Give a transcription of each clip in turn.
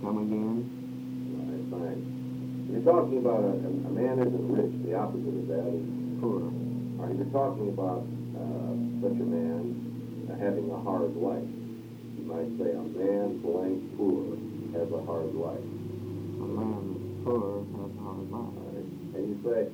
Come again? All right, fine. You're talking about a man isn't rich. The opposite of that is Poor. all right, you're talking about such a man having a hard life. You might say a man blank poor has a hard life. A man that's poor has a hard life. All right. And you say,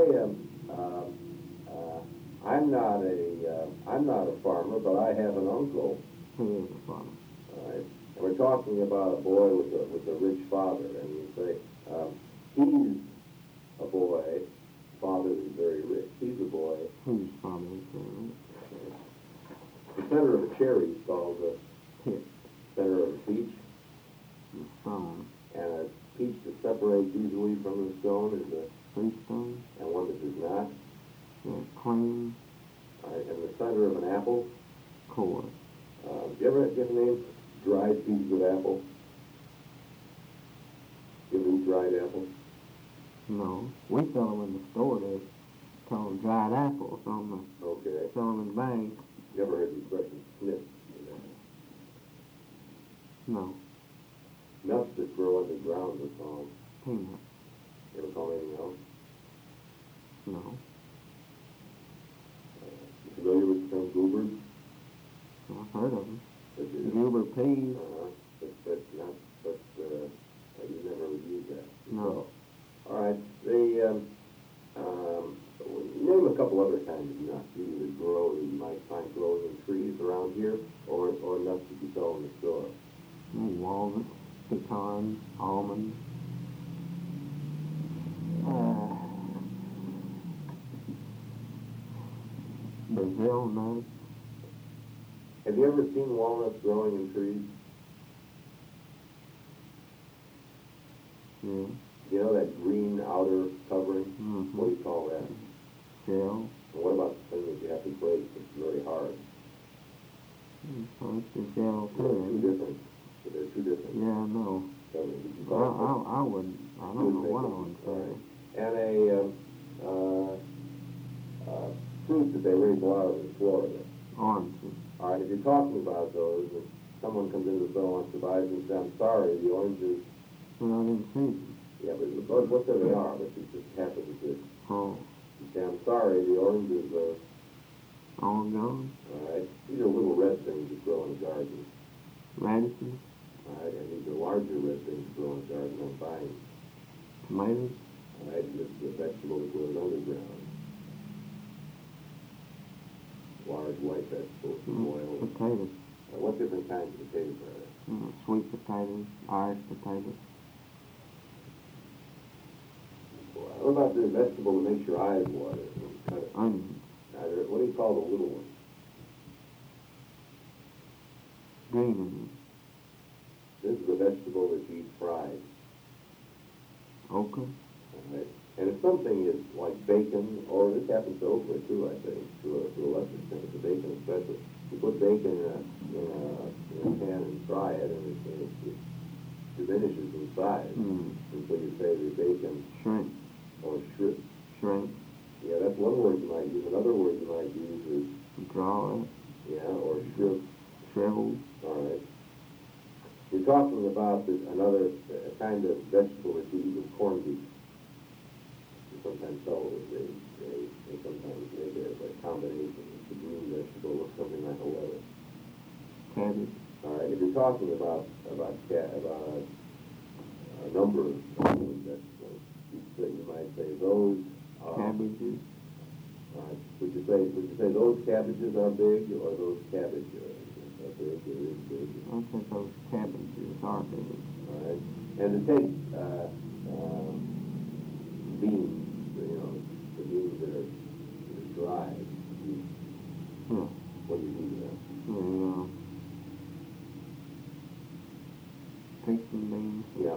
I'm not a farmer, but I have an uncle. He is a farmer. All right. And we're talking about a boy with a rich father, and you say, he's a boy, father is very rich. He's a boy. Whose father is very rich? The center of a cherry is called the Pit. center of a peach, The stone. and a peach that separates easily from the stone is a, Freestone. and one that does not. The clean. All right. And the center of an apple. Core. Do you ever name dried pieces of apple? You ever eat dried apple? No. We sell them in the store. They call them dried apples on the, Okay. sell them in bags. You ever heard the expression snip? No. Nuts that grow underground are called. Peanut. You ever call anything else? No. You familiar with the term goobers? I've heard of them. But you, Goober peas. but you never would use that. No. So, all right. Name a couple other kinds of nuts you either grow that you might find growing in trees around here, or nuts that you sell in the store. Walnuts, pecans, almonds. Brazil nuts. Have you ever seen walnuts growing in trees? Yeah. You know that green outer covering? Mm-hmm. What do you call that? Shell. And what about the thing that you have to break that's very hard? So it's the shell They're two too. different. They're two different. Yeah, I know. coverings. Did you I call it? don't know what I would say. And a fruit that they raise a lot of in Florida. Oranges. All right, if you're talking about those, if someone comes into the store and wants to buy them and says, I'm sorry, the oranges, They're not in season. yeah, but what they are, but it just happens to, Oh, you say, I'm sorry, the oranges are, all gone. all right, these are little red things that grow in a garden. Radishes. All right, and these are larger red things that grow in a garden on vines. Tomatoes. All right, the vegetable that grows underground. Large white vegetables from oil. Potatoes. What different kinds of potatoes are there? Sweet potatoes. Irish potatoes. What about the vegetable that makes your eyes water? When you cut it? Onions. What do you call the little ones? Green onions. This is a vegetable that you eat fried. Okra. All right. And if something is like bacon, or this happens to okra too, I think, to a lesser extent, the bacon especially. You put bacon in a pan and fry it, and it diminishes in size. Mm. And so you say the bacon Shrimp. or shrimp. Shrimp. Yeah, that's one word you might use. Another word you might use is, Draw it. yeah, or shrimp. Shriveled. All right. You're talking about another kind of vegetable that you eat with corned beef. You sometimes sell it. They sometimes make it as a combination. It's a green vegetable with something like a lettuce. Cabbage. All right. If you're talking about a number of vegetables, you might say those are. Cabbages. All right. Would you say those cabbages are big, or those cabbages are big? Or is big? I think those cabbages are big. All right. And to take beans, the beans that are dried. Yeah.